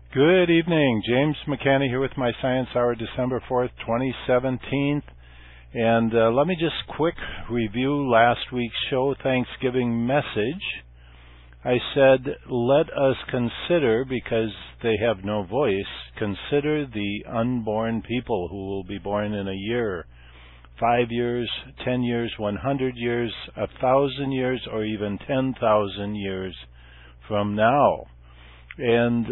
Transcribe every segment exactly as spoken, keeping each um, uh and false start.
Good evening. James McCanny here with my Science Hour, December fourth, twenty seventeen. And uh, let me just quick review last week's show, Thanksgiving message. I said, let us consider, because they have no voice, consider the unborn people who will be born in a year, five years, ten years, one hundred years, a thousand years, or even ten thousand years from now. And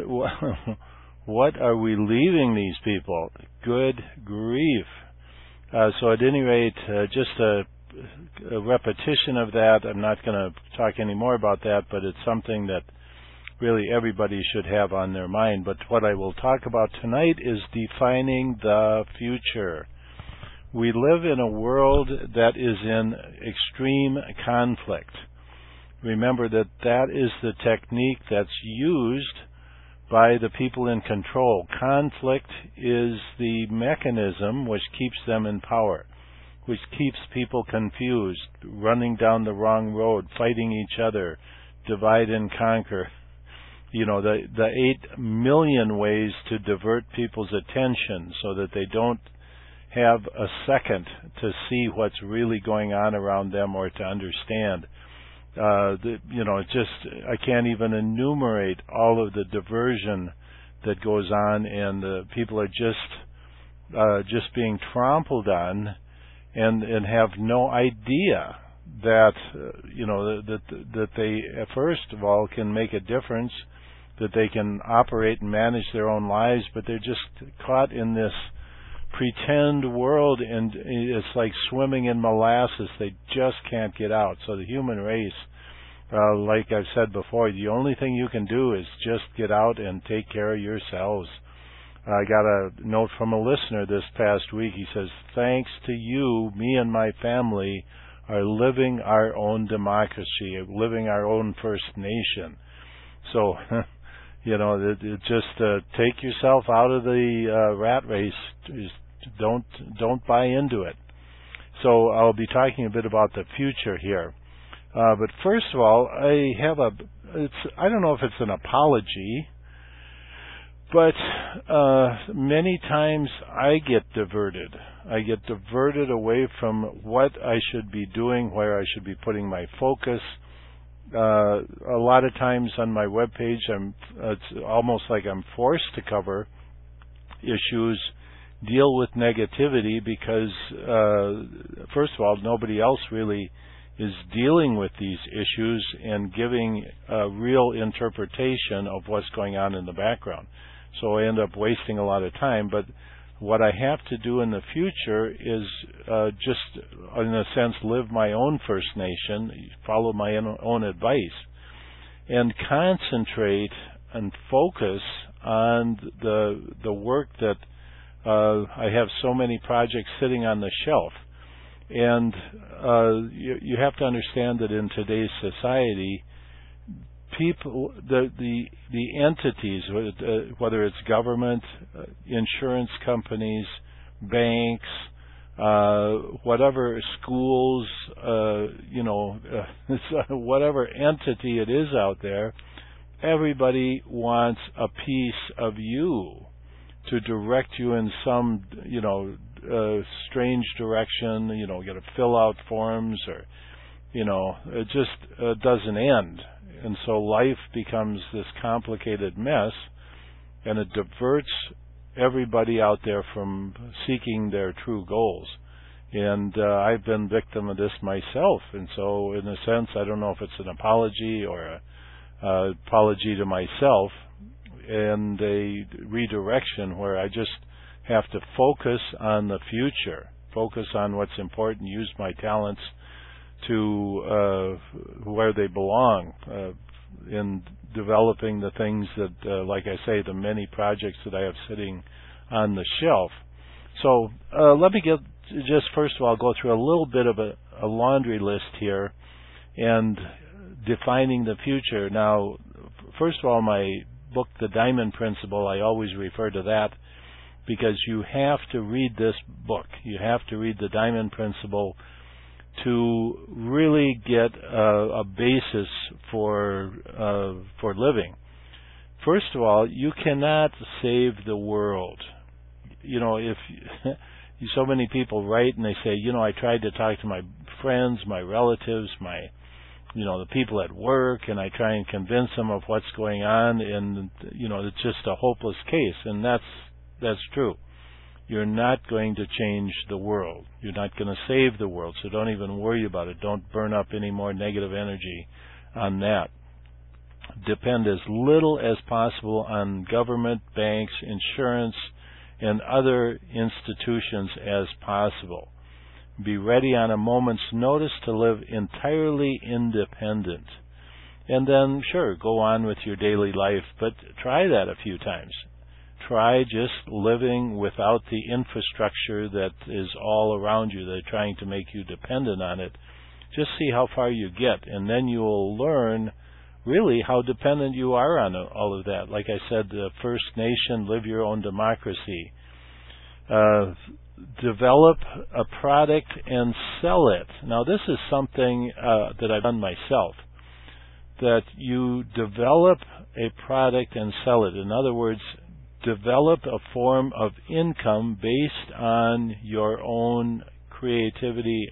what are we leaving these people? Good grief. Uh, so at any rate, uh, just a, a repetition of that. I'm not going to talk any more about that, but it's something that really everybody should have on their mind. But what I will talk about tonight is defining the future. We live in a world that is in extreme conflict. Remember that that is the technique that's used by the people in control. Conflict is the mechanism which keeps them in power, which keeps people confused, running down the wrong road, fighting each other, divide and conquer. You know, the, the eight million ways to divert people's attention so that they don't have a second to see what's really going on around them or to understand. Uh, the, you know, just I can't even enumerate all of the diversion that goes on, and uh, people are just uh, just being trampled on, and and have no idea that uh, you know that that they first of all can make a difference, that they can operate and manage their own lives, but they're just caught in this pretend world, and it's like swimming in molasses. They just can't get out. So the human race, uh, like I've said before, the only thing you can do is just get out and take care of yourselves. I got a note from a listener this past week. He says, thanks to you, me and my family are living our own democracy, living our own First Nation. So you know, it, it just uh, take yourself out of the uh, rat race. Just don't don't buy into it. So I'll be talking a bit about the future here. Uh, but first of all, I have a. It's I don't know if it's an apology, but uh, many times I get diverted. I get diverted away from what I should be doing, where I should be putting my focus. Uh, a lot of times on my webpage, I'm, uh, it's almost like I'm forced to cover issues, deal with negativity, because, uh, first of all, nobody else really is dealing with these issues and giving a real interpretation of what's going on in the background. So I end up wasting a lot of time, but what I have to do in the future is uh, just, in a sense, live my own First Nation, follow my own advice, and concentrate and focus on the the work that uh, I have so many projects sitting on the shelf. And uh, you, you have to understand that in today's society, people, the the the entities, whether it's government, uh, insurance companies, banks, uh, whatever schools, uh, you know, uh, whatever entity it is out there, everybody wants a piece of you to direct you in some, you know, uh, strange direction. You know, you got to fill out forms, or, you know, it just uh, doesn't end. And so life becomes this complicated mess, and it diverts everybody out there from seeking their true goals. And uh, I've been victim of this myself. And so, in a sense, I don't know if it's an apology or a uh, apology to myself, and a redirection where I just have to focus on the future, focus on what's important, use my talents to uh, where they belong uh, in developing the things that, uh, like I say, the many projects that I have sitting on the shelf. So uh, let me get just first of all go through a little bit of a, a laundry list here and defining the future. Now, first of all, my book, The Diamond Principle, I always refer to that because you have to read this book. You have to read The Diamond Principle to really get a, a basis for uh, for living. First of all, you cannot save the world. You know, if so many people write and they say, you know, I tried to talk to my friends, my relatives, my, you know, the people at work, and I try and convince them of what's going on, and, you know, it's just a hopeless case, and that's that's true. You're not going to change the world. You're not going to save the world, so don't even worry about it. Don't burn up any more negative energy on that. Depend as little as possible on government, banks, insurance, and other institutions as possible. Be ready on a moment's notice to live entirely independent. And then, sure, go on with your daily life, but try that a few times. Try just living without the infrastructure that is all around you. They're trying to make you dependent on it. Just see how far you get, and then you will learn really how dependent you are on all of that. Like I said, the First Nation, live your own democracy. Uh, develop a product and sell it. Now, this is something uh, that I've done myself, that you develop a product and sell it. In other words, develop a form of income based on your own creativity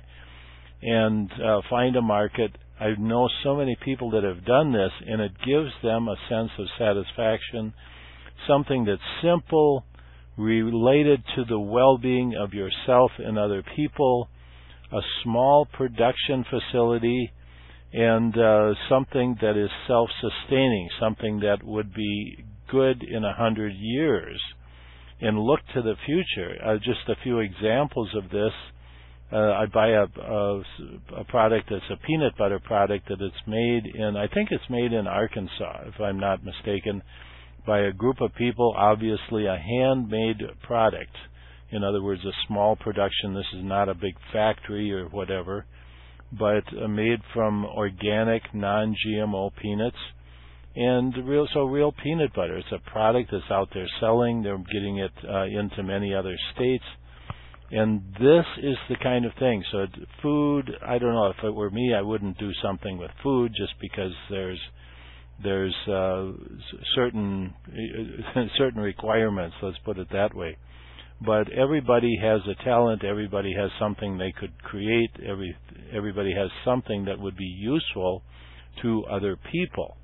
and uh, find a market. I know so many people that have done this, and it gives them a sense of satisfaction, something that's simple, related to the well-being of yourself and other people, a small production facility, and uh, something that is self-sustaining, something that would be good in a hundred years, and look to the future. Uh, just a few examples of this. Uh, I buy a, a, a product that's a peanut butter product that it's made in, I think it's made in Arkansas, if I'm not mistaken, by a group of people, obviously a handmade product. In other words, a small production. This is not a big factory or whatever, but uh, made from organic, non-G M O peanuts. And real, so real peanut butter. It's a product that's out there selling. They're getting it uh, into many other states. And this is the kind of thing. So food, I don't know, if it were me, I wouldn't do something with food just because there's there's uh, certain certain requirements, let's put it that way. But everybody has a talent, everybody has something they could create, every everybody has something that would be useful to other people.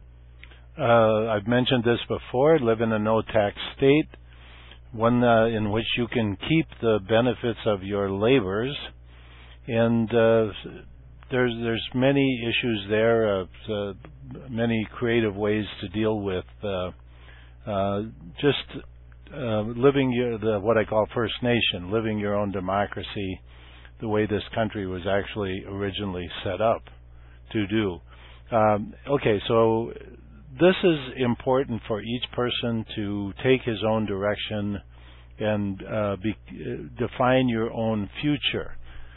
Uh, I've mentioned this before, live in a no-tax state, one uh, in which you can keep the benefits of your labors, and uh, there's there's many issues there, uh, uh, many creative ways to deal with uh, uh, just uh, living your, the what I call First Nation, living your own democracy, the way this country was actually originally set up to do. Um, okay, so this is important for each person to take his own direction and uh, be, uh, define your own future.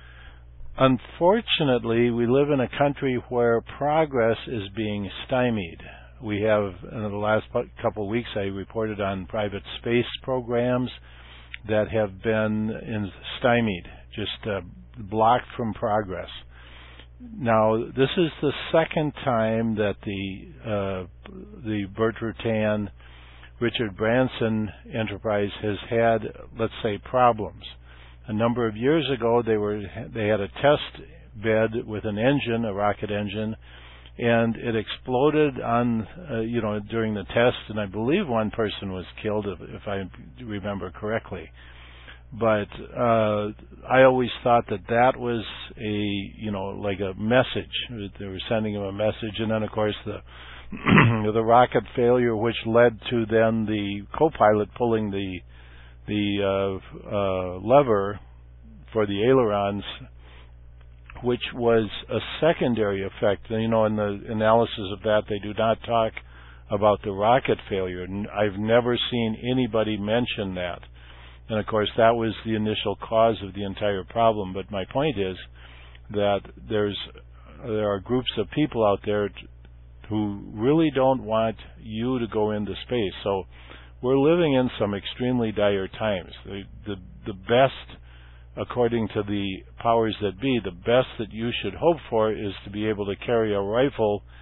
Unfortunately, we live in a country where progress is being stymied. We have, in the last couple of weeks, I reported on private space programs that have been in stymied, just uh, blocked from progress. Now, this is the second time that the uh, the Burt Rutan, Richard Branson enterprise has had, let's say, problems. A number of years ago, they were they had a test bed with an engine, a rocket engine, and it exploded on uh, you know during the test, and I believe one person was killed, if, if I remember correctly. But uh, I always thought that that was a, you know, like a message. They were sending him a message, and then, of course, the the rocket failure, which led to then the co-pilot pulling the the uh, uh, lever for the ailerons, which was a secondary effect. You know, in the analysis of that, they do not talk about the rocket failure. I've never seen anybody mention that. And, of course, that was the initial cause of the entire problem. But my point is that there's there are groups of people out there t- who really don't want you to go into space. So we're living in some extremely dire times. The, the, the best, according to the powers that be, the best that you should hope for is to be able to carry a rifle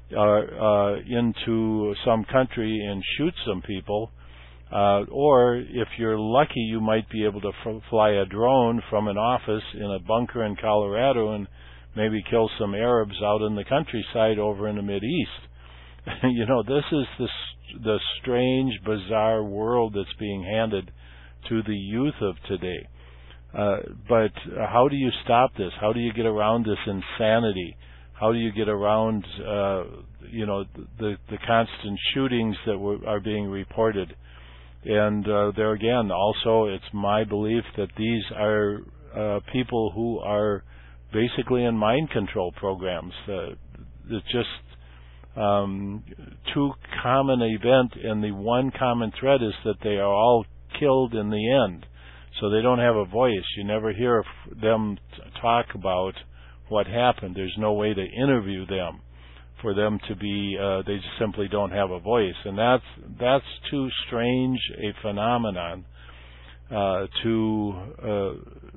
uh, uh, into some country and shoot some people. Uh, or if you're lucky, you might be able to f- fly a drone from an office in a bunker in Colorado and maybe kill some Arabs out in the countryside over in the Mideast. You know, this is the, the strange, bizarre world that's being handed to the youth of today. Uh, but how do you stop this? How do you get around this insanity? How do you get around, uh, you know, the, the constant shootings that were, are being reported? And uh, there again, also, it's my belief that these are uh, people who are basically in mind control programs. Uh, it's just um, too common an event, and the one common thread is that they are all killed in the end. So they don't have a voice. You never hear them talk about what happened. There's no way to interview them for them to be, uh, they just simply don't have a voice. And that's, that's too strange a phenomenon, uh, to, uh,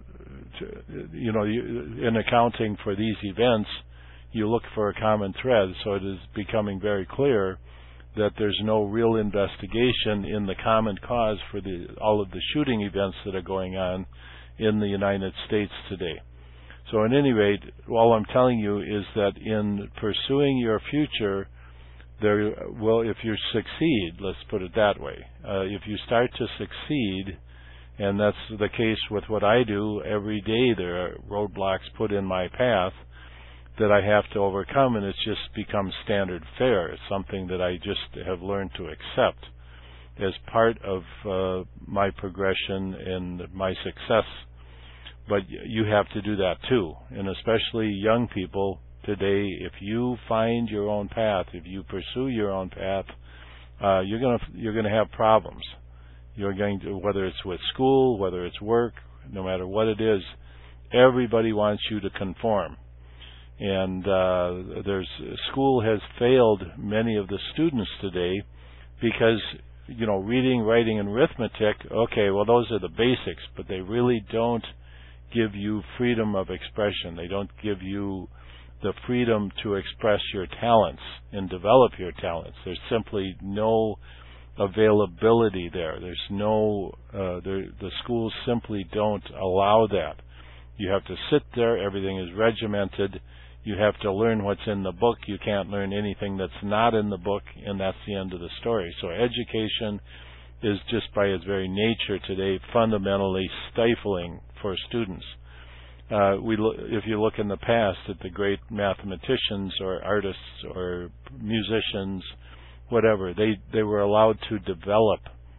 to, you know, you, in accounting for these events, you look for a common thread. So it is becoming very clear that there's no real investigation in the common cause for the, all of the shooting events that are going on in the United States today. So at any rate, all I'm telling you is that in pursuing your future, there will, if you succeed, let's put it that way, uh, if you start to succeed, and that's the case with what I do, every day there are roadblocks put in my path that I have to overcome, and it's just become standard fare. It's something that I just have learned to accept as part of uh, my progression and my success. But you have to do that too, and especially young people today. If you find your own path, if you pursue your own path, uh, you're gonna you're gonna have problems. You're going to, whether it's with school, whether it's work, no matter what it is, everybody wants you to conform. And uh, there's school has failed many of the students today because, you know, reading, writing, and arithmetic. Okay, well, those are the basics, but they really don't give you freedom of expression. They don't give you the freedom to express your talents and develop your talents. There's simply no availability there. There's no, uh, there, the schools simply don't allow that. You have to sit there. Everything is regimented. You have to learn what's in the book. You can't learn anything that's not in the book, and that's the end of the story. So education is just by its very nature today fundamentally stifling for students. Uh, we, lo- if you look in the past at the great mathematicians or artists or musicians, whatever, they, they were allowed to develop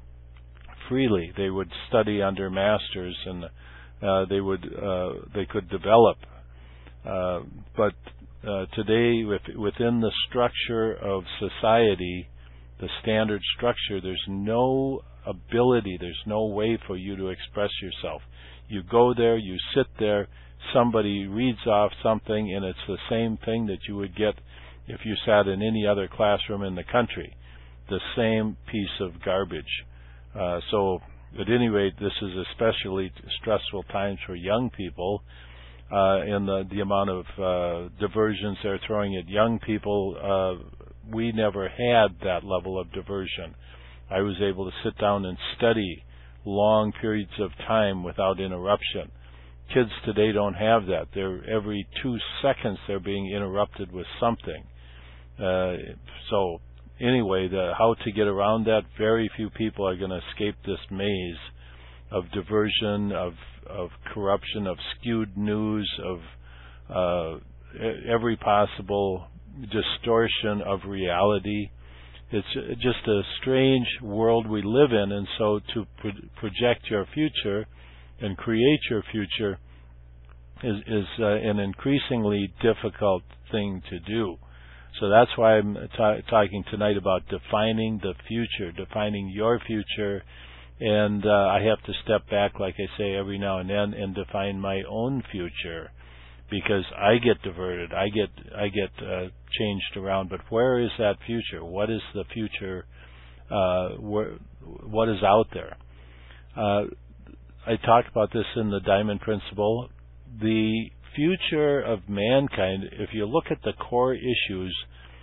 freely. They would study under masters, and uh, they would uh, they could develop. Uh, but uh, today, with, within the structure of society, the standard structure, there's no ability, there's no way for you to express yourself. You go there, you sit there, somebody reads off something, and it's the same thing that you would get if you sat in any other classroom in the country. The same piece of garbage. Uh, so, at any rate, this is especially stressful times for young people, uh, and the, the amount of uh, diversions they're throwing at young people. Uh, we never had that level of diversion. I was able to sit down and study long periods of time without interruption. Kids today don't have that. They're every two seconds they're being interrupted with something. Uh, so anyway, the, how to get around that? Very few people are going to escape this maze of diversion, of of corruption, of skewed news, of uh, every possible distortion of reality. It's just a strange world we live in, and so to pro- project your future and create your future is, is uh, an increasingly difficult thing to do. So that's why I'm ta- talking tonight about defining the future, defining your future, and uh, I have to step back, like I say, every now and then and define my own future, because I get diverted, I get I get uh, changed around. But where is that future? What is the future? Uh, where, what is out there? Uh, I talk about this in the Diamond Principle. The future of mankind, if you look at the core issues,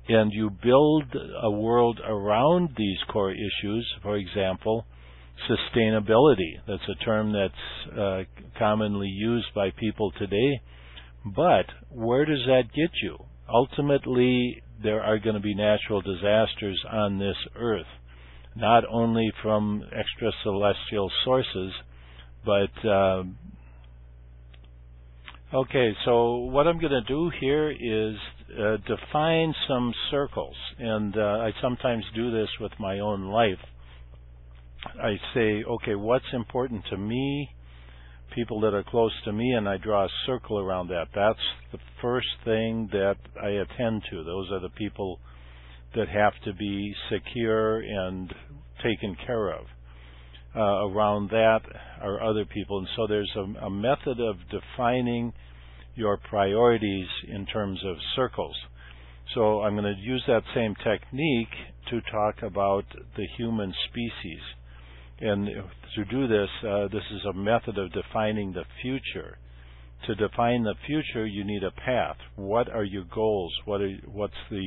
and you build a world around these core issues. For example, sustainability. That's a term that's uh, commonly used by people today. But where does that get you? Ultimately, there are going to be natural disasters on this earth, not only from extracelestial sources, but uh, okay, so what I'm going to do here is uh, define some circles, and uh, I sometimes do this with my own life. I say, okay, what's important to me, people that are close to me, and I draw a circle around that. That's the first thing that I attend to. Those are the people that have to be secure and taken care of. Uh, around that are other people. And so there's a, a method of defining your priorities in terms of circles. So I'm going to use that same technique to talk about the human species. And to do this, uh, this is a method of defining the future. To define the future, you need a path. What are your goals? What are, what's the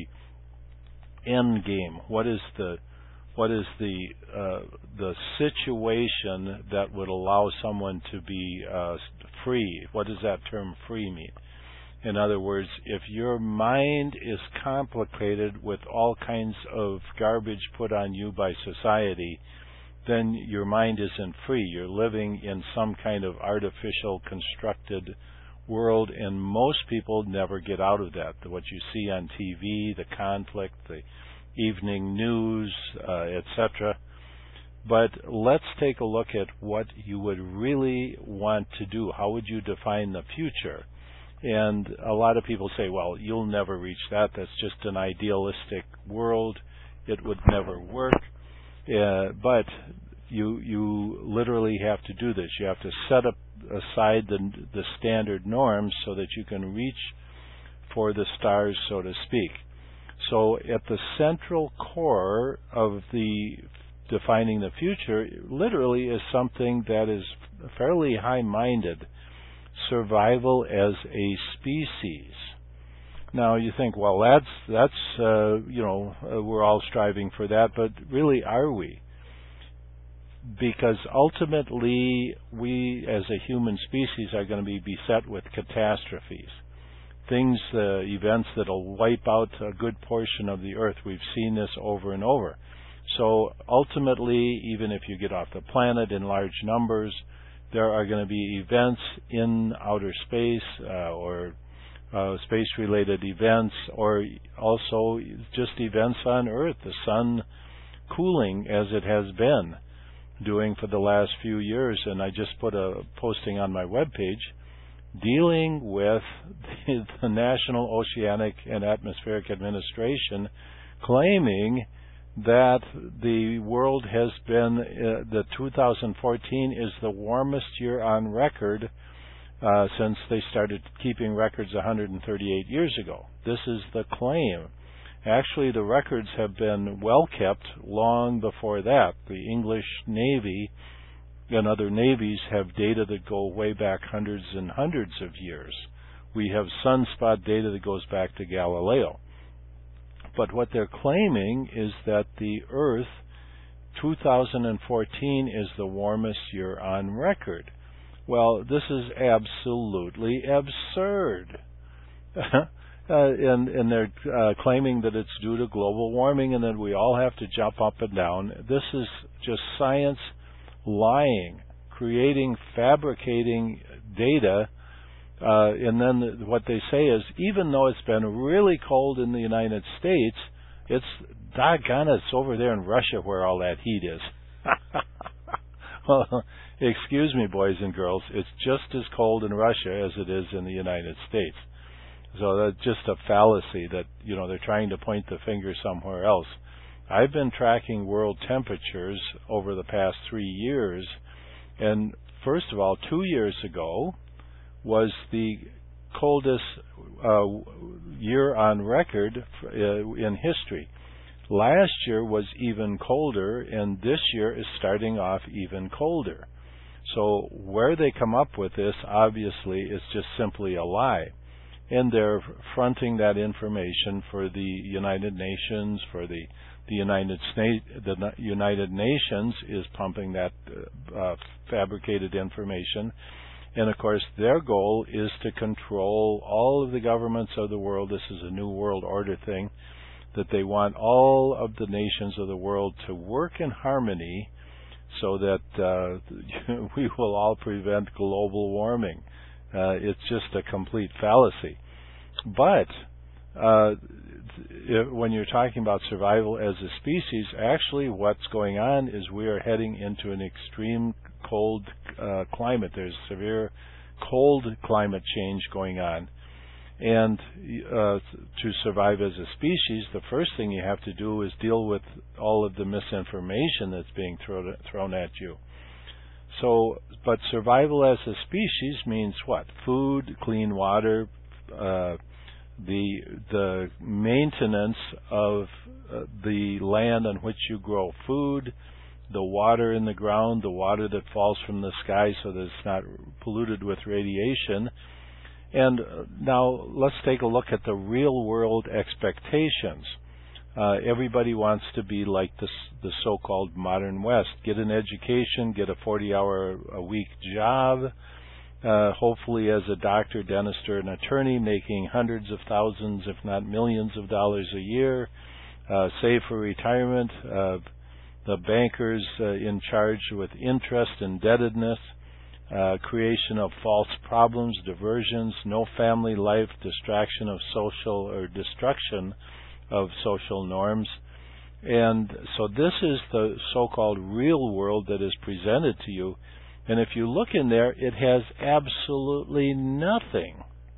end game? What is the what is the uh, the situation that would allow someone to be uh, free? What does that term free mean? In other words, if your mind is complicated with all kinds of garbage put on you by society, then your mind isn't free. You're living in some kind of artificial constructed world, and most people never get out of that. What you see on T V, the conflict, the evening news, uh, et cetera. But let's take a look at what you would really want to do. How would you define the future? And a lot of people say, well, you'll never reach that. That's just an idealistic world. It would never work. Uh, but you you literally have to do this. You have to set up aside the the standard norms so that you can reach for the stars, so to speak. So at the central core of the defining the future literally is something that is fairly high-minded: survival as a species. Now you think, well, that's that's uh, you know uh, we're all striving for that, but really, are we? Because ultimately, we as a human species are going to be beset with catastrophes, things, uh, events that will wipe out a good portion of the earth. We've seen this over and over. So ultimately, even if you get off the planet in large numbers, there are going to be events in outer space uh, or uh, space-related events, or also just events on Earth, the sun cooling as it has been doing for the last few years. And I just put a posting on my webpage dealing with the, the National Oceanic and Atmospheric Administration claiming that the world has been, uh, the two thousand fourteen is the warmest year on record uh, since they started keeping records one hundred thirty-eight years ago. This is the claim. Actually, the records have been well kept long before that. The English Navy and other navies have data that go way back hundreds and hundreds of years. We have sunspot data that goes back to Galileo. But what they're claiming is that the Earth, two thousand fourteen, is the warmest year on record. Well, this is absolutely absurd. Uh, and, and they're uh, claiming that it's due to global warming and that we all have to jump up and down. This is just science lying, creating, fabricating data. Uh, and then what they say is, even though it's been really cold in the United States, it's doggone it, it's over there in Russia where all that heat is. Well, excuse me, boys and girls, it's just as cold in Russia as it is in the United States. So that's just a fallacy that, you know, they're trying to point the finger somewhere else. I've been tracking world temperatures over the past three years, and first of all, two years ago was the coldest uh, year on record uh, in history. Last year was even colder, and this year is starting off even colder. So where they come up with this, obviously, is just simply a lie. and they're fronting that information for the United Nations, for the the United States. The United Nations is pumping that uh, fabricated information, and of course their goal is to control all of the governments of the world. This is a new world order thing, that they want all of the nations of the world to work in harmony so that uh, we will all prevent global warming. Uh, it's just a complete fallacy. But uh, th- when you're talking about survival as a species, actually what's going on is we are heading into an extreme cold uh, climate. There's severe cold climate change going on. And uh, to survive as a species, the first thing you have to do is deal with all of the misinformation that's being thrown thrown at you. So, but survival as a species means what? Food, clean water, uh, the the maintenance of uh, the land on which you grow food, the water in the ground, the water that falls from the sky so that it's not polluted with radiation. And now let's take a look at the real world expectations. Uh, everybody wants to be like this, the so-called modern West. Get an education, get a forty-hour a week job, uh, hopefully as a doctor, dentist, or an attorney, making hundreds of thousands, if not millions of dollars a year, uh, save for retirement, uh, the bankers uh, in charge with interest, indebtedness, Uh, creation of false problems, diversions, no family life, distraction of social or destruction of social norms. And so this is the so-called real world that is presented to you. And if you look in there, it has absolutely nothing,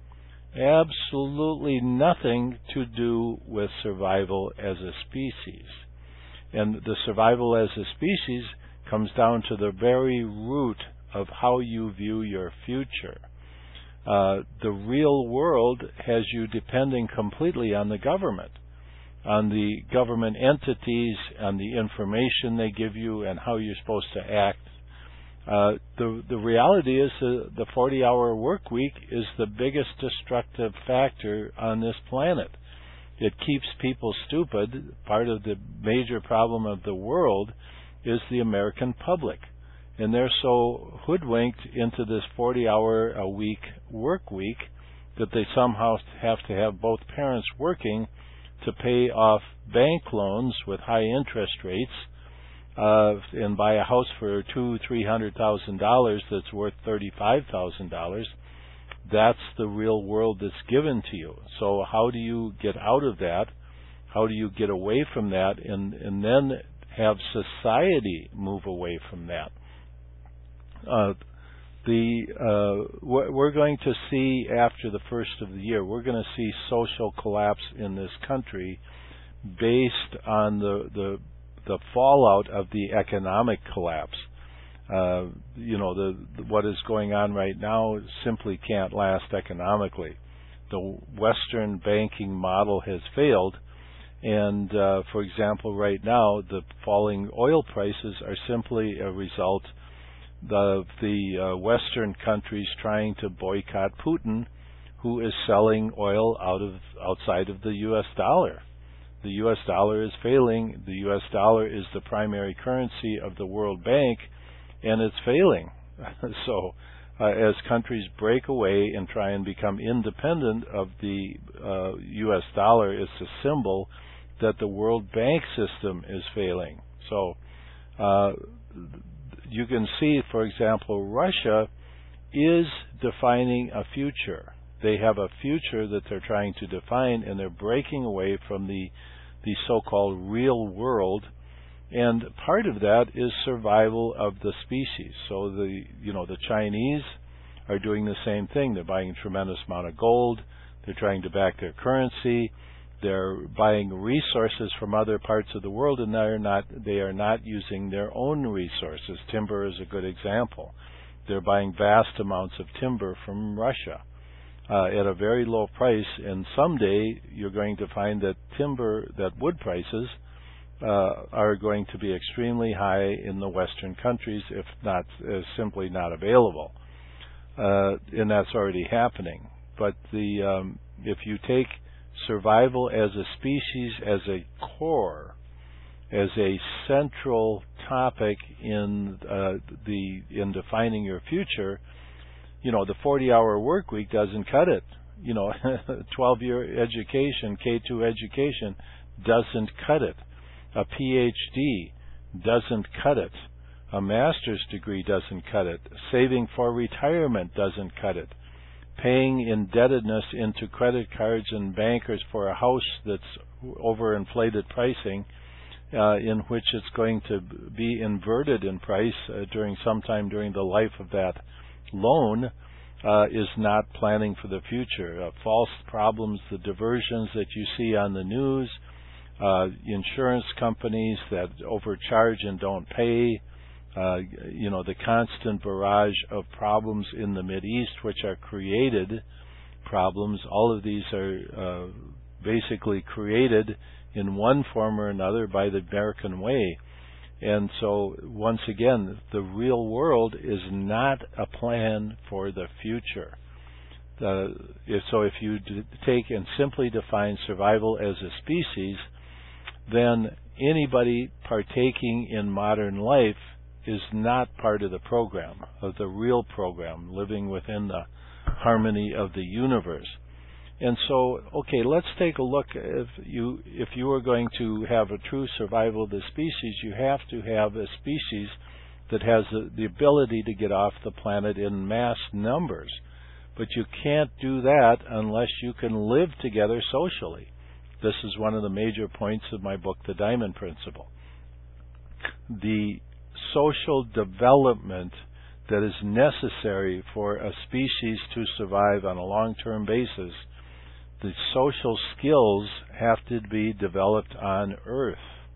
absolutely nothing to do with survival as a species. And the survival as a species comes down to the very root of how you view your future. Uh, the real world has you depending completely on the government, on the government entities, on the information they give you and how you're supposed to act. Uh, the, the reality is uh, the forty-hour work week is the biggest destructive factor on this planet. It keeps people stupid. Part of the major problem of the world is the American public. And they're so hoodwinked into this forty-hour a week work week that they somehow have to have both parents working to pay off bank loans with high interest rates uh, and buy a house for two, three hundred thousand dollars that's worth thirty-five thousand dollars. That's the real world that's given to you. So how do you get out of that? How do you get away from that, and and then have society move away from that? Uh, the uh, we're going to see after the first of the year, we're going to see social collapse in this country based on the the, the fallout of the economic collapse. Uh, you know, the, the what is going on right now simply can't last economically. The Western banking model has failed, and uh, for example, right now the falling oil prices are simply a result of the uh, Western countries trying to boycott Putin, who is selling oil out of outside of the U S dollar. The U S dollar is failing. The U S dollar is the primary currency of the World Bank, and it's failing. So uh, as countries break away and try and become independent of the uh, U S dollar, it's a symbol that the World Bank system is failing. So uh, you can see, for example, Russia is defining a future. They have a future that they're trying to define, and they're breaking away from the the so-called real world. And part of that is survival of the species. So the you know the Chinese are doing the same thing. They're buying a tremendous amount of gold. They're trying to back their currency. They're buying resources from other parts of the world, and they're not they are not using their own resources. Timber is a good example. They're buying vast amounts of timber from Russia uh, at a very low price, and someday you're going to find that timber, that wood prices uh, are going to be extremely high in the Western countries, if not uh, simply not available. Uh, and that's already happening. but the um, if you take survival as a species as a core, as a central topic in uh, the in defining your future, you know, the forty-hour work week doesn't cut it. You know, twelve-year education, K two education doesn't cut it. A P H D doesn't cut it. A master's degree doesn't cut it. Saving for retirement doesn't cut it. Paying indebtedness into credit cards and bankers for a house that's overinflated pricing, uh, in which it's going to be inverted in price uh, during sometime during the life of that loan, uh, is not planning for the future. Uh, false problems, the diversions that you see on the news, uh, insurance companies that overcharge and don't pay, uh, you know, the constant barrage of problems in the Mideast, which are created problems. All of these are uh, basically created in one form or another by the American way. And so, once again, the real world is not a plan for the future. Uh, if, so if you d- take and simply define survival as a species, then anybody partaking in modern life is not part of the program, of the real program, living within the harmony of the universe. And so, okay, let's take a look. If you if you are going to have a true survival of the species, you have to have a species that has the, the ability to get off the planet in mass numbers. But you can't do that unless you can live together socially. This is one of the major points of my book, The Diamond Principle. The social development that is necessary for a species to survive on a long-term basis, the social skills have to be developed on Earth.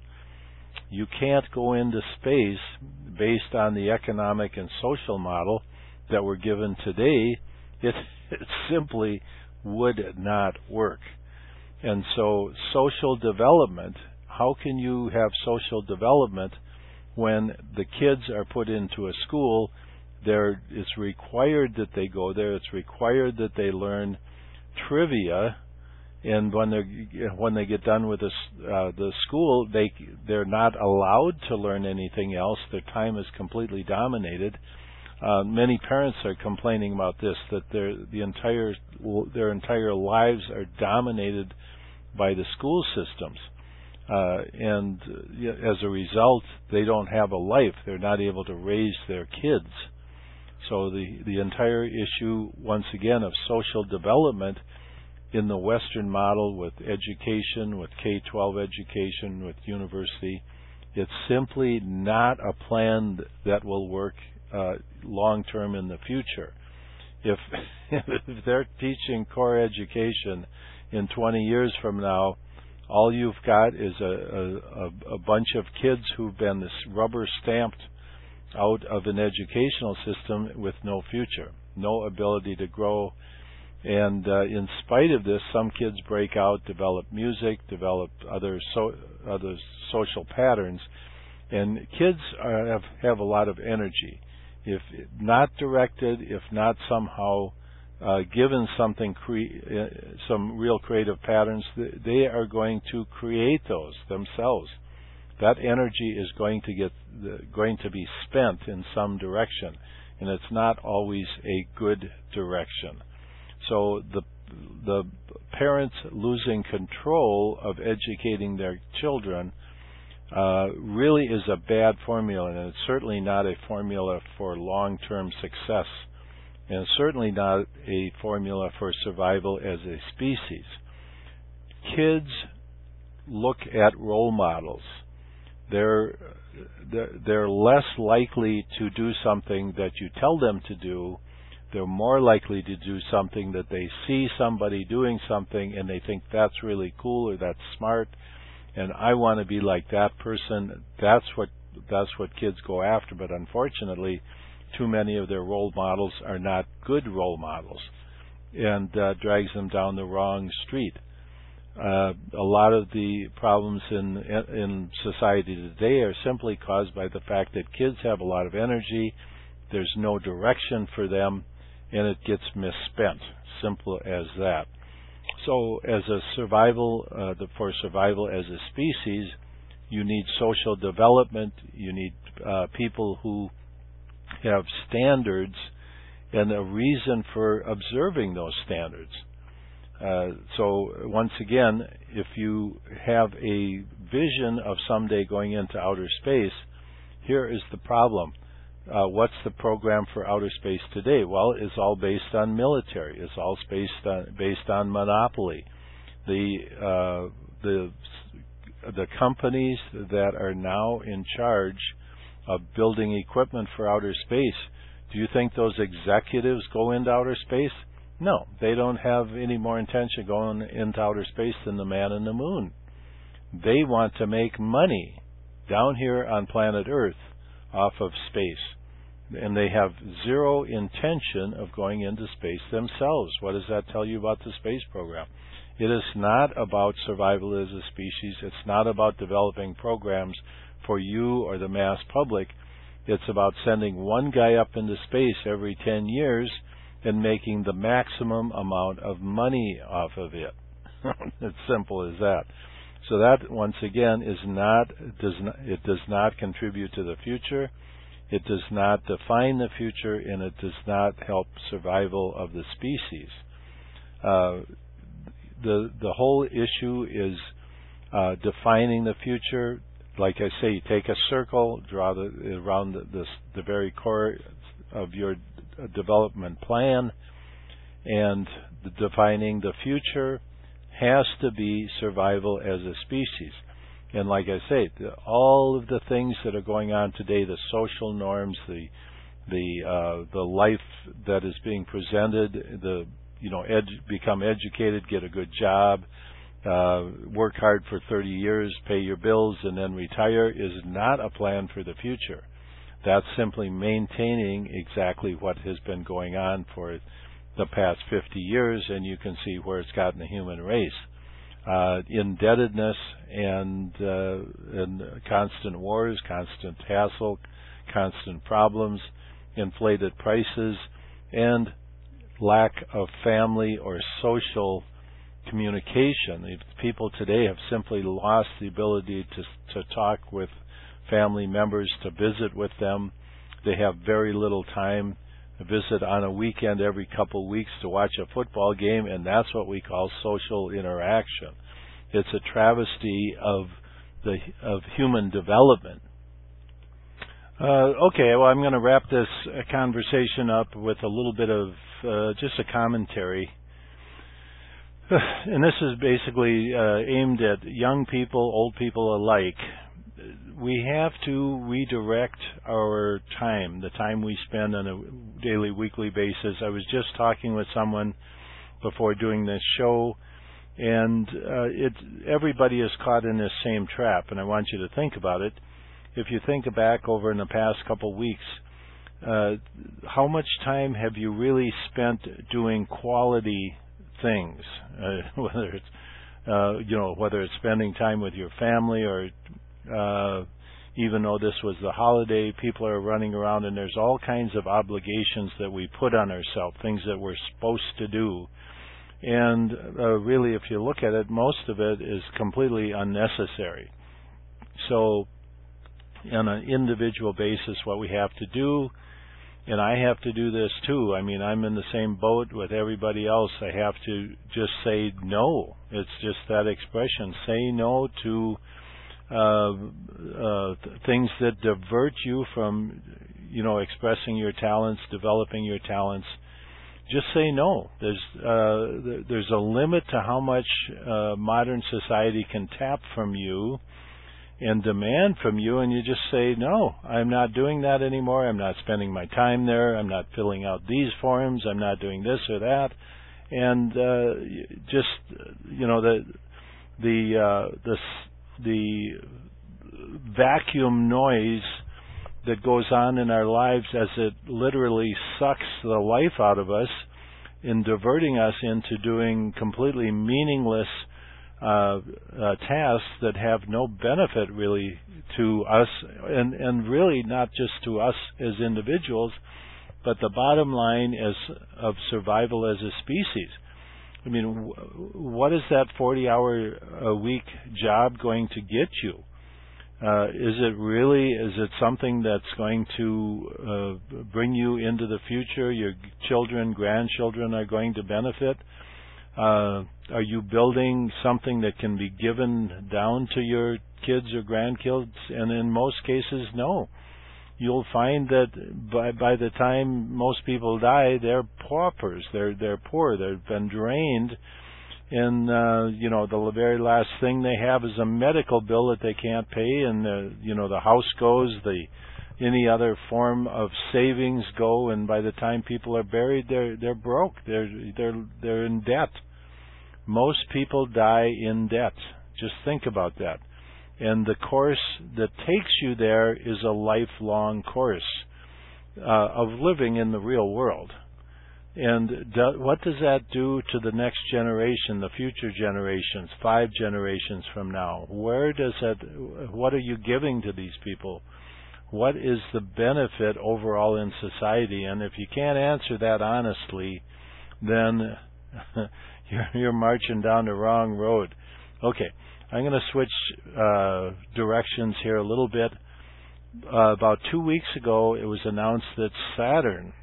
You can't go into space based on the economic and social model that we're given today. It, it simply would not work. And so social development, how can you have social development when the kids are put into a school? There, it's required that they go there. It's required that they learn trivia, and when they when they get done with this, uh, the school, they they're not allowed to learn anything else. Their time is completely dominated. Uh, many parents are complaining about this, that their the entire their entire lives are dominated by the school systems, uh, and uh, as a result, they don't have a life. They're not able to raise their kids. So the, the entire issue, once again, of social development in the Western model with education, with K twelve education, with university, it's simply not a plan that will work uh, long-term in the future. If, if they're teaching core education in twenty years from now, all you've got is a, a, a bunch of kids who've been this rubber stamped out of an educational system with no future, no ability to grow. And uh, in spite of this, some kids break out, develop music, develop other so, other social patterns, and kids are, have have a lot of energy. If not directed, if not somehow uh, given something, cre- uh, some real creative patterns, they are going to create those themselves. That energy is going to get going to be spent in some direction, and it's not always a good direction. So the the parents losing control of educating their children uh, really is a bad formula, and it's certainly not a formula for long-term success, and it's certainly not a formula for survival as a species. Kids look at role models. They're, they're less likely to do something that you tell them to do. They're more likely to do something that they see somebody doing something and they think that's really cool or that's smart, and I want to be like that person. That's what that's what kids go after. But unfortunately, too many of their role models are not good role models, and uh, drags them down the wrong street. Uh, a lot of the problems in in society today are simply caused by the fact that kids have a lot of energy. There's no direction for them, and it gets misspent. Simple as that. So as a survival, uh, the, for survival as a species, you need social development, you need uh, people who have standards and a reason for observing those standards. Uh, so once again, if you have a vision of someday going into outer space, here is the problem. Uh, what's the program for outer space today? Well, it's all based on military. It's all based on based on monopoly. The uh, the the companies that are now in charge of building equipment for outer space, do you think those executives go into outer space? No, they don't have any more intention going into outer space than the man in the moon. They want to make money down here on planet Earth off of space. And they have zero intention of going into space themselves. What does that tell you about the space program? It is not about survival as a species. It's not about developing programs for you or the mass public. It's about sending one guy up into space every ten years and making the maximum amount of money off of it. It's simple as that. So that, once again, is not, does not, it does not contribute to the future. It does not define the future, and it does not help survival of the species. Uh, the the whole issue is uh, defining the future. Like I say, you take a circle, draw the, around the, the, the very core of your development plan, and the defining the future has to be survival as a species. And like I say, the, all of the things that are going on today, the social norms, the the uh, the life that is being presented, the you know, edu- become educated, get a good job, uh, work hard for thirty years, pay your bills, and then retire, is not a plan for the future. That's simply maintaining exactly what has been going on for the past fifty years, and you can see where it's gotten the human race. Uh, indebtedness and, uh, and constant wars, constant hassle, constant problems, inflated prices, and lack of family or social communication. People today have simply lost the ability to to talk with family members, to visit with them. They have very little time to visit on a weekend every couple of weeks to watch a football game, and that's what we call social interaction. It's a travesty of the of human development. Uh, okay, well, I'm going to wrap this uh, conversation up with a little bit of uh, just a commentary. And this is basically uh, aimed at young people, old people alike. We have to redirect our time, the time we spend on a daily, weekly basis. I was just talking with someone before doing this show, and uh, it, everybody is caught in this same trap, and I want you to think about it. If you think back over in the past couple of weeks, uh, how much time have you really spent doing quality things? Uh, whether it's, uh, you know, whether it's spending time with your family, or uh, even though this was the holiday, people are running around and there's all kinds of obligations that we put on ourselves, things that we're supposed to do. And uh, really, if you look at it, most of it is completely unnecessary. So, on an individual basis, what we have to do, and I have to do this too. I mean, I'm in the same boat with everybody else. I have to just say no. It's just that expression. Say no to uh, uh, things that divert you from, you know, expressing your talents, developing your talents. Just say no. There's uh, there's a limit to how much uh, modern society can tap from you and demand from you, and you just say, no, I'm not doing that anymore. I'm not spending my time there. I'm not filling out these forms. I'm not doing this or that. And uh, just, you know, the the uh, the the vacuum noise that goes on in our lives as it literally sucks the life out of us in diverting us into doing completely meaningless Uh, uh, tasks that have no benefit really to us, and, and really not just to us as individuals, but the bottom line is of survival as a species. I mean, what is that forty-hour-a-week job going to get you? Uh, is it really, is it something that's going to uh, bring you into the future? Your children, grandchildren are going to benefit? Uh, are you building something that can be given down to your kids or grandkids? And in most cases, no. You'll find that by by the time most people die, they're paupers. They're they're poor. They've been drained, and uh, you know the very last thing they have is a medical bill that they can't pay, and the you know the house goes, the any other form of savings go, and by the time people are buried, they're they're broke. They're they're they're in debt. Most people die in debt. Just think about that. And the course that takes you there is a lifelong course uh, of living in the real world. And do, what does that do to the next generation, the future generations, five generations from now? Where does that, what are you giving to these people? What is the benefit overall in society? And if you can't answer that honestly, then you're, you're marching down the wrong road. Okay. I'm going to switch uh, directions here a little bit. Uh, about two weeks ago, it was announced that Saturn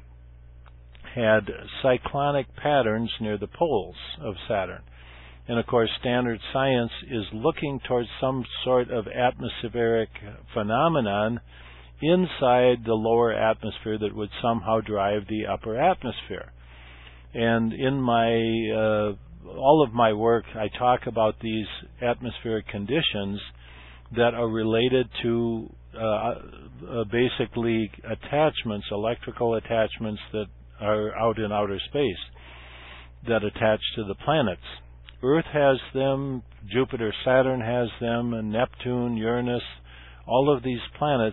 had cyclonic patterns near the poles of Saturn. And of course, standard science is looking towards some sort of atmospheric phenomenon inside the lower atmosphere that would somehow drive the upper atmosphere. And in my uh, all of my work, I talk about these atmospheric conditions that are related to uh, uh, basically attachments, electrical attachments that are out in outer space that attach to the planets. Earth has them, Jupiter, Saturn has them, and Neptune, Uranus. All of these planets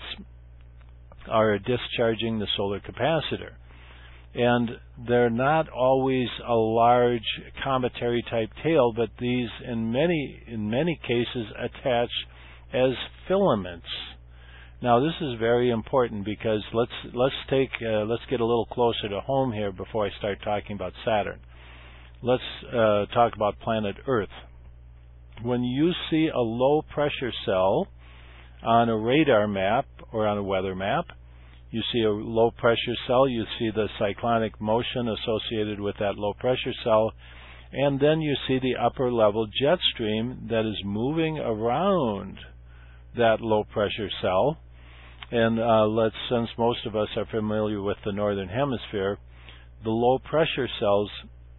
are discharging the solar capacitor. And they're not always a large cometary type tail, but these in many in many cases attach as filaments. Now this is very important because let's let's take uh, let's get a little closer to home here before I start talking about Saturn. Let's uh, talk about planet Earth. When you see a low pressure cell on a radar map or on a weather map, you see a low pressure cell, you see the cyclonic motion associated with that low pressure cell, and then you see the upper level jet stream that is moving around that low pressure cell. And uh, let's, since most of us are familiar with the northern hemisphere, the low pressure cells,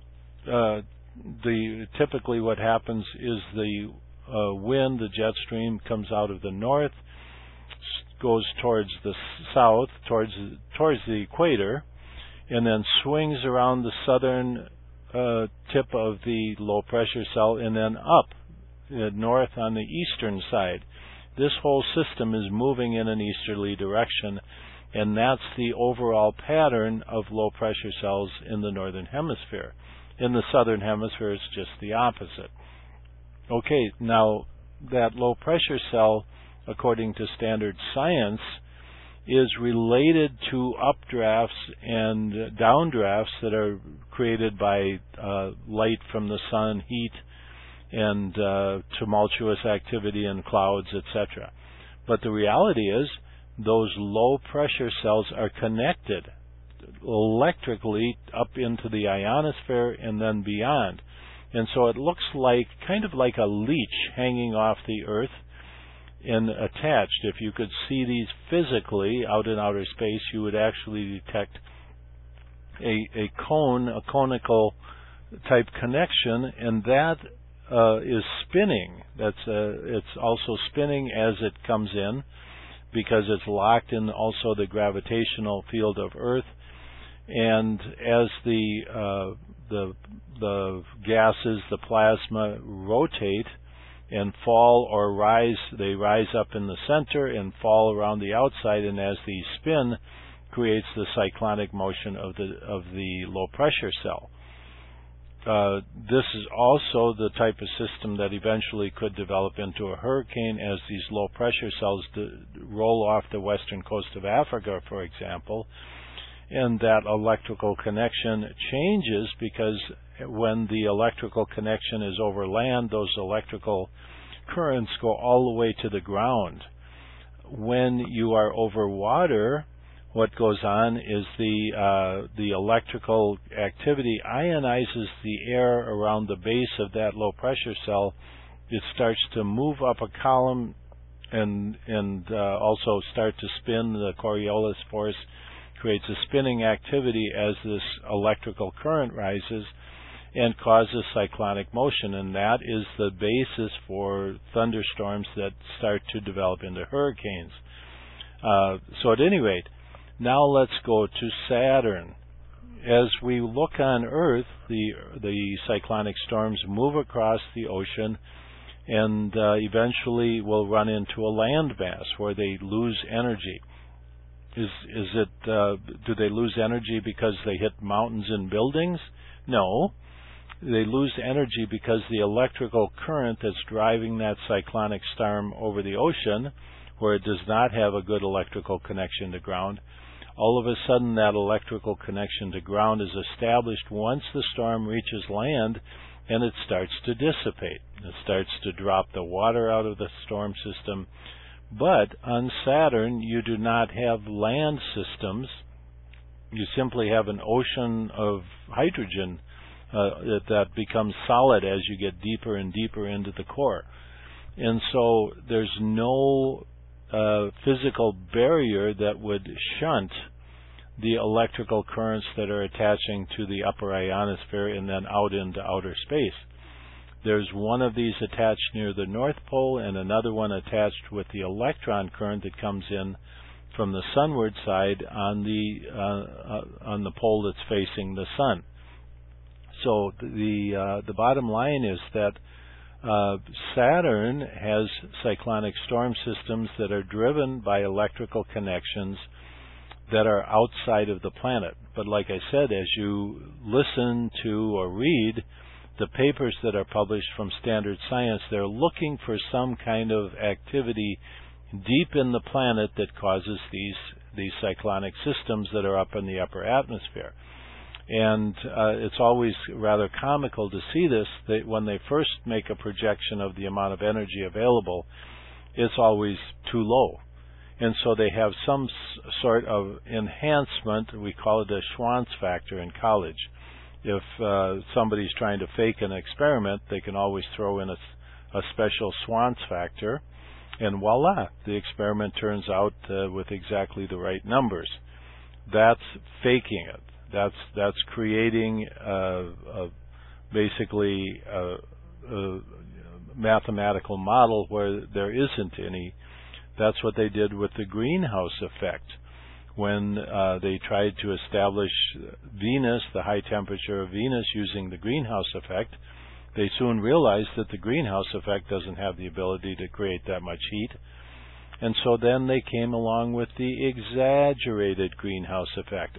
uh, the typically what happens is the uh, wind, the jet stream comes out of the north, goes towards the south, towards towards the equator, and then swings around the southern uh, tip of the low pressure cell and then up uh, north on the eastern side. This whole system is moving in an easterly direction, and that's the overall pattern of low pressure cells in the northern hemisphere. In the southern hemisphere, it's just the opposite. Okay, now that low pressure cell, according to standard science, is related to updrafts and downdrafts that are created by uh, light from the sun, heat, and uh, tumultuous activity in clouds, et cetera. But the reality is those low pressure cells are connected electrically up into the ionosphere and then beyond. And so it looks like kind of like a leech hanging off the Earth and attached. If you could see these physically out in outer space, you would actually detect a, a cone, a conical type connection, and that uh, is spinning. That's uh, it's also spinning as it comes in because it's locked in also the gravitational field of Earth. And as the uh, the the gases, the plasma rotate and fall or rise, they rise up in the center and fall around the outside, and as they spin, creates the cyclonic motion of the of the low pressure cell. Uh, this is also the type of system that eventually could develop into a hurricane as these low pressure cells d- roll off the western coast of Africa, for example. and that electrical connection changes because when the electrical connection is over land, those electrical currents go all the way to the ground. When you are over water, what goes on is the uh, the electrical activity ionizes the air around the base of that low pressure cell. It starts to move up a column and and uh, also start to spin. The Coriolis force creates a spinning activity as this electrical current rises and causes cyclonic motion, and that is the basis for thunderstorms that start to develop into hurricanes. Uh, so at any rate, now let's go to Saturn. As we look on Earth, the the cyclonic storms move across the ocean and uh, eventually will run into a landmass where they lose energy. Is is it uh, do they lose energy because they hit mountains and buildings? No. They lose energy because the electrical current that's driving that cyclonic storm over the ocean, where it does not have a good electrical connection to ground, all of a sudden that electrical connection to ground is established once the storm reaches land, and it starts to dissipate. It starts to drop the water out of the storm system. But on Saturn, you do not have land systems. You simply have an ocean of hydrogen uh, that, that becomes solid as you get deeper and deeper into the core. And so there's no uh, physical barrier that would shunt the electrical currents that are attaching to the upper ionosphere and then out into outer space. There's one of these attached near the North Pole and another one attached with the electron current that comes in from the sunward side on the uh, uh, on the pole that's facing the sun. So the uh, the bottom line is that uh, Saturn has cyclonic storm systems that are driven by electrical connections that are outside of the planet. But like I said, as you listen to or read the papers that are published from Standard Science, they're looking for some kind of activity deep in the planet that causes these these cyclonic systems that are up in the upper atmosphere. And uh, it's always rather comical to see this, that when they first make a projection of the amount of energy available, it's always too low. And so they have some s- sort of enhancement. We call it a Schwann's factor in college. If uh, somebody's trying to fake an experiment, they can always throw in a, a special Schwann's factor, and voila, the experiment turns out uh, with exactly the right numbers. That's faking it. That's that's creating uh, a, basically a, a mathematical model where there isn't any. That's what they did with the greenhouse effect. When uh, they tried to establish Venus, the high temperature of Venus, using the greenhouse effect, they soon realized that the greenhouse effect doesn't have the ability to create that much heat. And so then they came along with the exaggerated greenhouse effect.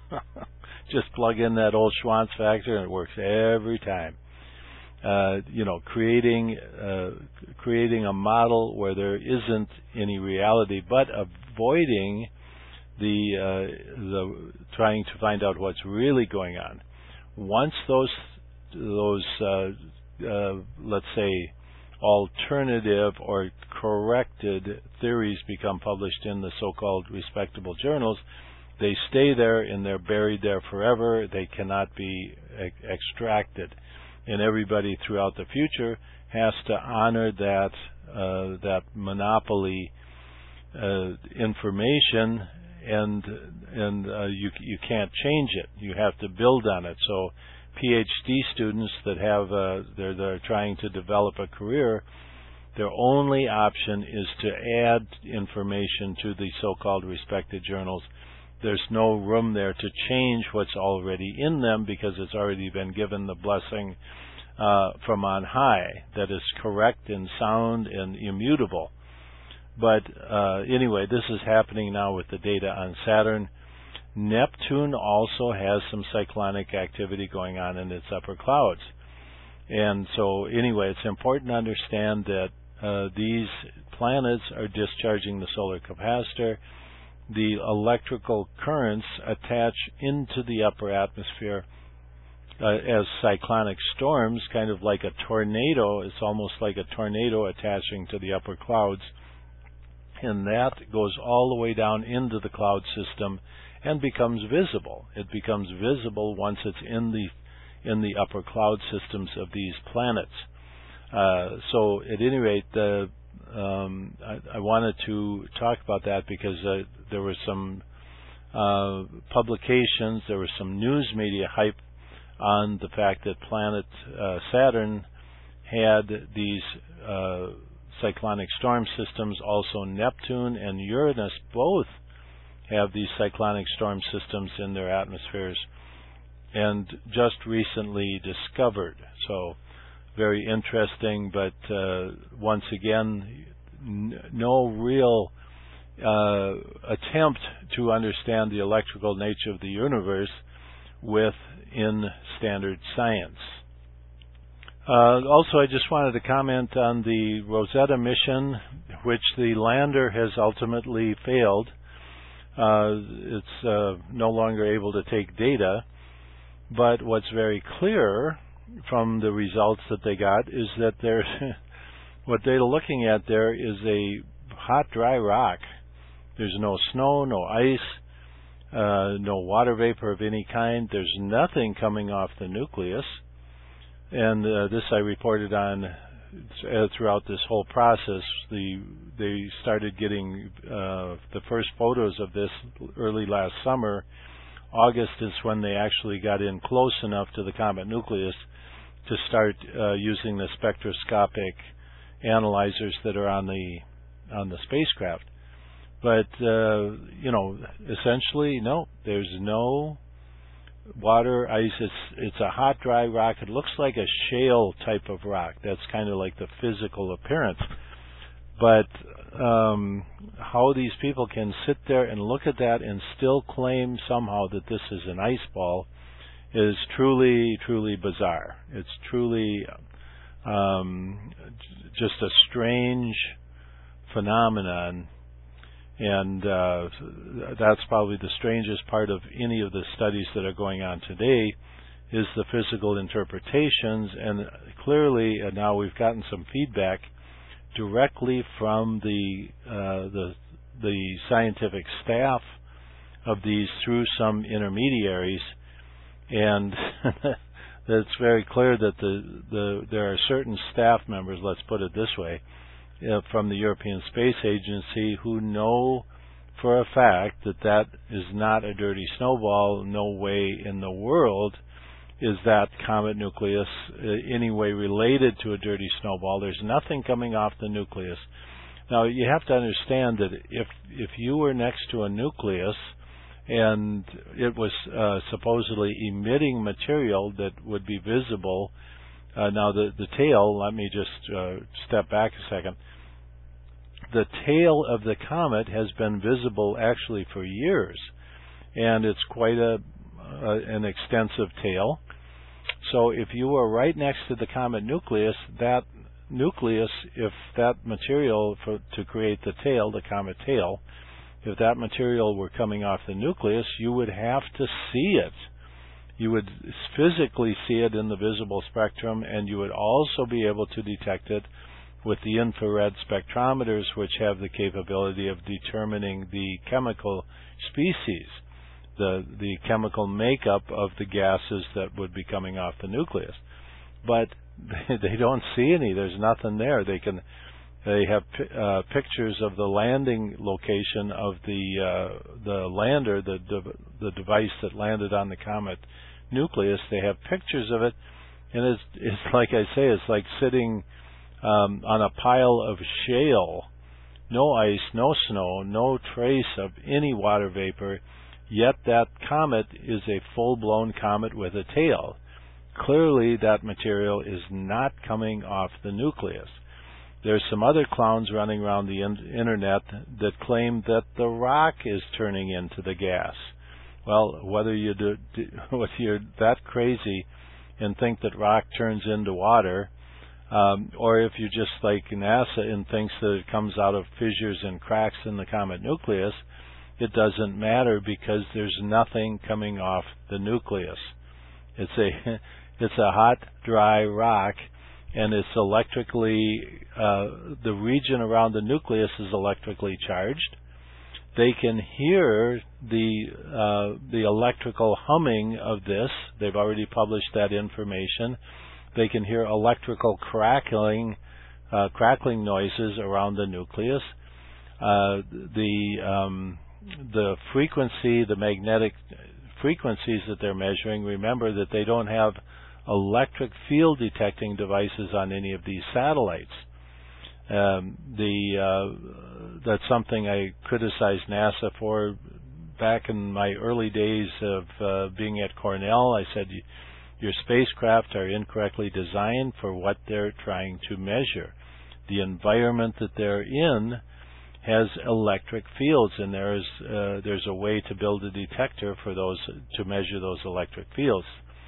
Just plug in that old Schwann's factor and it works every time. Uh, you know, creating uh, creating a model where there isn't any reality, but avoiding the uh, the trying to find out what's really going on. Once those those uh, uh, let's say alternative or corrected theories become published in the so-called respectable journals, they stay there and they're buried there forever. They cannot be e- extracted, and everybody throughout the future has to honor that uh, that monopoly uh, information. And and uh, you you can't change it. You have to build on it. So PhD students that have uh, they're they're trying to develop a career, their only option is to add information to the so-called respected journals. There's no room there to change what's already in them because it's already been given the blessing uh, from on high that is correct and sound and immutable. But uh, anyway, this is happening now with the data on Saturn. Neptune also has some cyclonic activity going on in its upper clouds. And so anyway, it's important to understand that uh, these planets are discharging the solar capacitor. the electrical currents attach into the upper atmosphere uh, as cyclonic storms, kind of like a tornado. It's almost like a tornado attaching to the upper clouds. And that goes all the way down into the cloud system and becomes visible. It becomes visible once it's in the in the upper cloud systems of these planets. Uh, so at any rate, the, um, I, I wanted to talk about that because uh, there were some uh, publications, there was some news media hype on the fact that planet uh, Saturn had these uh, cyclonic storm systems. Also Neptune and Uranus both have these cyclonic storm systems in their atmospheres, and just recently discovered. So very interesting, but uh, once again, n- no real uh, attempt to understand the electrical nature of the universe within standard science. Uh, also, I just wanted to comment on the Rosetta mission, which the lander has ultimately failed. Uh, it's uh, no longer able to take data. But what's very clear from the results that they got is that they're what they're looking at there is a hot, dry rock. There's no snow, no ice, uh, no water vapor of any kind. There's nothing coming off the nucleus. And uh, this I reported on uh, throughout this whole process. The they started getting uh, the first photos of this early last summer. August is when they actually got in close enough to the comet nucleus to start uh, using the spectroscopic analyzers that are on the on the spacecraft. But uh, you know, essentially, no, there's no water, ice. It's it's a hot, dry rock. It looks like a shale type of rock. That's kind of like the physical appearance. But um, how these people can sit there and look at that and still claim somehow that this is an ice ball is truly, truly bizarre. It's truly um, just a strange phenomenon. And uh, that's probably the strangest part of any of the studies that are going on today is the physical interpretations. And clearly, uh, now we've gotten some feedback directly from the uh, the the scientific staff of these through some intermediaries, and it's very clear that the, the there are certain staff members, let's put it this way, uh, from the European Space Agency who know for a fact that that is not a dirty snowball. No way in the world is that comet nucleus uh, any way related to a dirty snowball. There's nothing coming off the nucleus. Now, you have to understand that if if you were next to a nucleus and it was uh, supposedly emitting material that would be visible, uh, now the, the tail, let me just uh, step back a second. The tail of the comet has been visible actually for years, and it's quite a uh, an extensive tail. So if you were right next to the comet nucleus, that nucleus, if that material for, to create the tail, the comet tail, if that material were coming off the nucleus, you would have to see it. You would physically see it in the visible spectrum, and you would also be able to detect it with the infrared spectrometers, which have the capability of determining the chemical species, the the chemical makeup of the gases that would be coming off the nucleus. But they don't see any. There's nothing there. They can they have uh, pictures of the landing location of the uh, the lander, the the device that landed on the comet nucleus. They have pictures of it, and it's it's like I say, it's like sitting um, on a pile of shale, no ice, no snow, no trace of any water vapor. Yet that comet is a full-blown comet with a tail. Clearly, that material is not coming off the nucleus. There's some other clowns running around the in- internet that claim that the rock is turning into the gas. Well, whether you do, do whether you're that crazy and think that rock turns into water, um, or if you're just like NASA and thinks that it comes out of fissures and cracks in the comet nucleus, it doesn't matter because there's nothing coming off the nucleus. It's a it's a hot, dry rock, and it's electrically uh, the region around the nucleus is electrically charged. They can hear the uh, the electrical humming of this. They've already published that information. They can hear electrical crackling uh, crackling noises around the nucleus. Uh, the um, the frequency, the magnetic frequencies that they're measuring. Remember that they don't have electric field detecting devices on any of these satellites. Um, the uh, that's something I criticized NASA for back in my early days of uh, being at Cornell. I said, your spacecraft are incorrectly designed for what they're trying to measure. The environment that they're in has electric fields, and there's uh, there's a way to build a detector for those to measure those electric fields.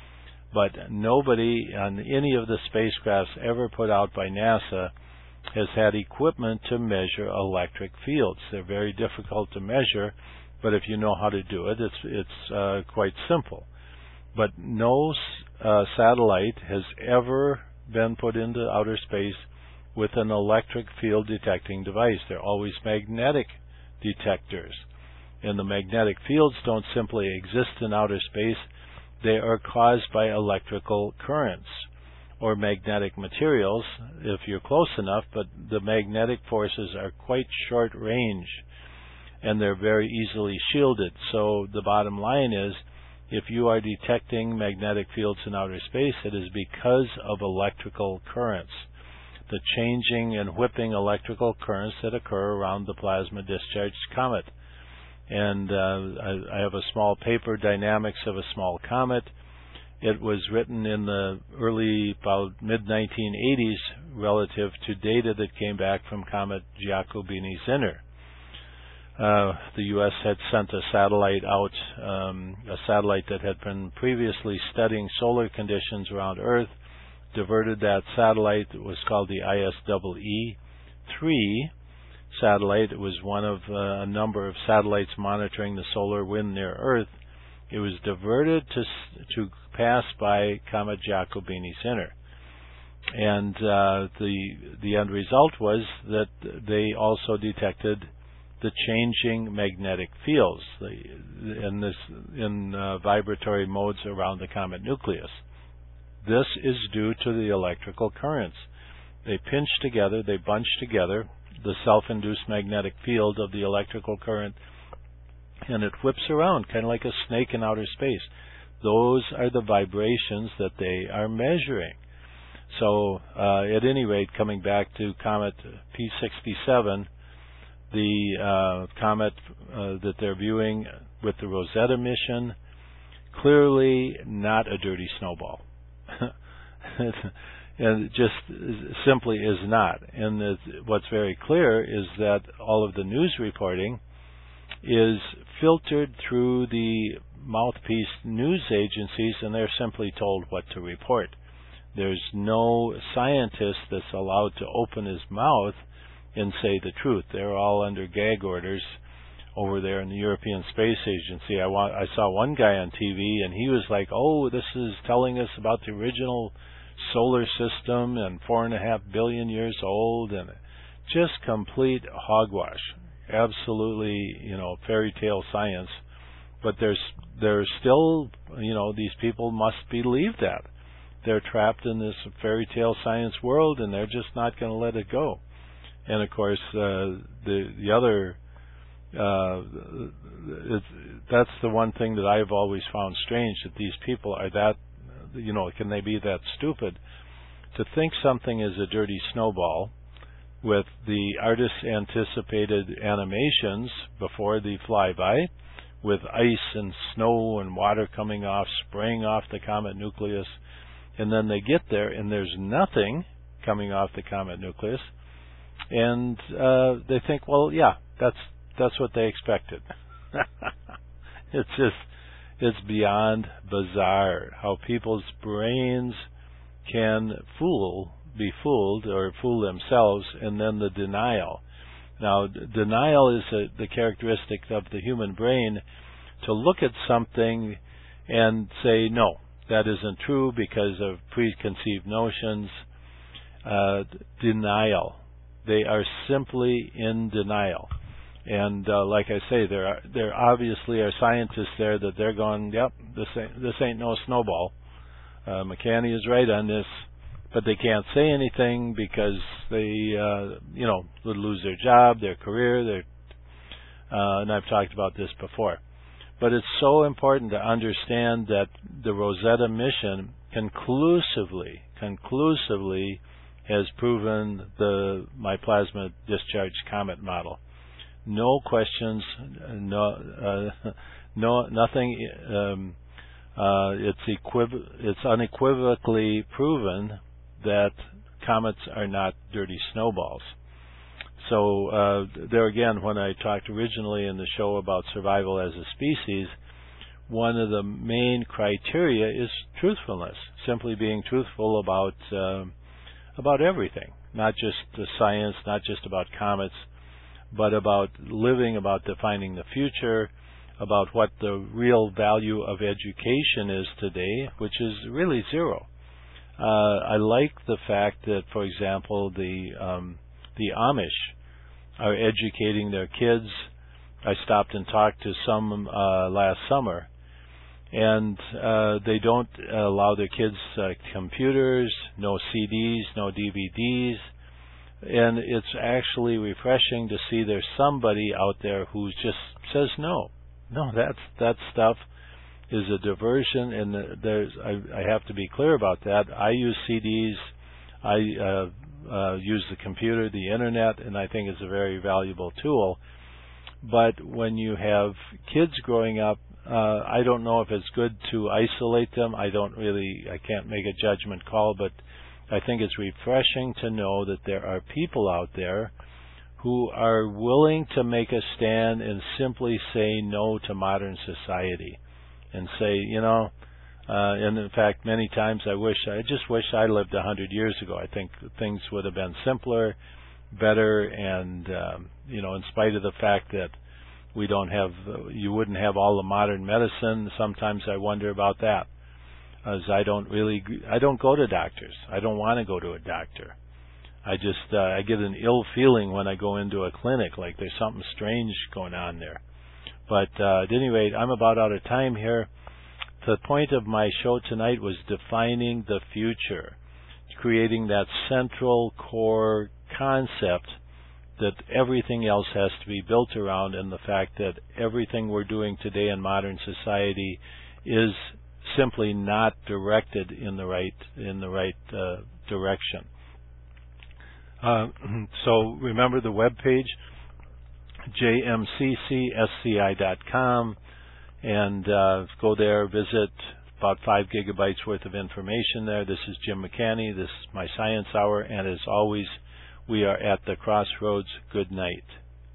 But nobody on any of the spacecrafts ever put out by NASA has had equipment to measure electric fields. They're very difficult to measure, but if you know how to do it, it's it's uh, quite simple. But no uh, satellite has ever been put into outer space with an electric field detecting device. They're always magnetic detectors. And the magnetic fields don't simply exist in outer space. They are caused by electrical currents or magnetic materials, if you're close enough, but the magnetic forces are quite short range, and they're very easily shielded. So the bottom line is, if you are detecting magnetic fields in outer space, it is because of electrical currents, the changing and whipping electrical currents that occur around the plasma discharged comet. And uh, I, I have a small paper, Dynamics of a Small Comet. It was written in the early, about mid nineteen eighties, relative to data that came back from Comet Giacobini-Zinner. Uh, the U S had sent a satellite out, um, a satellite that had been previously studying solar conditions around Earth, diverted that satellite. It was called the I S E E three satellite. It was one of uh, a number of satellites monitoring the solar wind near Earth. It was diverted to to pass by Comet Giacobini-Zinner, and uh, the the end result was that they also detected the changing magnetic fields in this in uh, vibratory modes around the comet nucleus. This is due to the electrical currents. They pinch together, they bunch together the self-induced magnetic field of the electrical current, and it whips around, kind of like a snake in outer space. Those are the vibrations that they are measuring. So, uh, at any rate, coming back to Comet P sixty-seven, the uh, comet uh, that they're viewing with the Rosetta mission, clearly not a dirty snowball. And it just simply is not. And the, what's very clear is that all of the news reporting is filtered through the mouthpiece news agencies, and they're simply told what to report. There's no scientist that's allowed to open his mouth and say the truth. They're all under gag orders over there in the European Space Agency. I, wa- I saw one guy on T V, and he was like, oh, this is telling us about the original solar system and four and a half billion years old, and just complete hogwash. Absolutely, you know, fairy tale science. But there's there's still, you know, these people must believe that. They're trapped in this fairy tale science world, and they're just not going to let it go. And of course, uh, the the other uh, it's, that's the one thing that I've always found strange, that these people are that, you know, can they be that stupid to think something is a dirty snowball with the artist's anticipated animations before the flyby, with ice and snow and water coming off, spraying off the comet nucleus, and then they get there and there's nothing coming off the comet nucleus, and uh, they think, well, yeah, that's that's what they expected. It's just, it's beyond bizarre how people's brains can fool, be fooled, or fool themselves, and then the denial. Now, d- denial is a, the characteristic of the human brain to look at something and say, no, that isn't true because of preconceived notions. Uh, denial. They are simply in denial. And uh, like I say, there are there obviously are scientists there that they're going, yep, this ain't, this ain't no snowball. Uh, McCanny is right on this, but they can't say anything because they, uh, you know, would lose their job, their career, their, uh, and I've talked about this before. But it's so important to understand that the Rosetta mission conclusively, conclusively has proven the my plasma discharge comet model. No questions, no, uh, no, nothing. Um, uh, it's equiv- it's unequivocally proven that comets are not dirty snowballs. So uh, there again, when I talked originally in the show about survival as a species, one of the main criteria is truthfulness. Simply being truthful about uh, about everything, not just the science, not just about comets, but about living, about defining the future, about what the real value of education is today, which is really zero. Uh, I like the fact that, for example, the um, the Amish are educating their kids. I stopped and talked to some uh, last summer, and uh, they don't allow their kids uh, computers, no C Ds, no D V Ds. And it's actually refreshing to see there's somebody out there who just says no. No, that's that stuff is a diversion, and there's I, I have to be clear about that. I use C Ds, I uh, uh, use the computer, the internet, and I think it's a very valuable tool. But when you have kids growing up, uh, I don't know if it's good to isolate them. I don't really, I can't make a judgment call, but I think it's refreshing to know that there are people out there who are willing to make a stand and simply say no to modern society and say, you know, uh, and in fact, many times I wish, I just wish I lived a hundred years ago. I think things would have been simpler, better, and, um, you know, in spite of the fact that we don't have, you wouldn't have all the modern medicine, sometimes I wonder about that. As I don't really, I don't go to doctors. I don't want to go to a doctor. I just, uh, I get an ill feeling when I go into a clinic, like there's something strange going on there. But uh, at any rate, I'm about out of time here. The point of my show tonight was defining the future, creating that central core concept that everything else has to be built around, and the fact that everything we're doing today in modern society is simply not directed in the right in the right uh, direction. Uh, so remember the web page, j m c c s c i dot com, and uh, go there, visit. About five gigabytes worth of information there. This is Jim McCanny. This is my Science Hour, and as always, we are at the crossroads. Good night.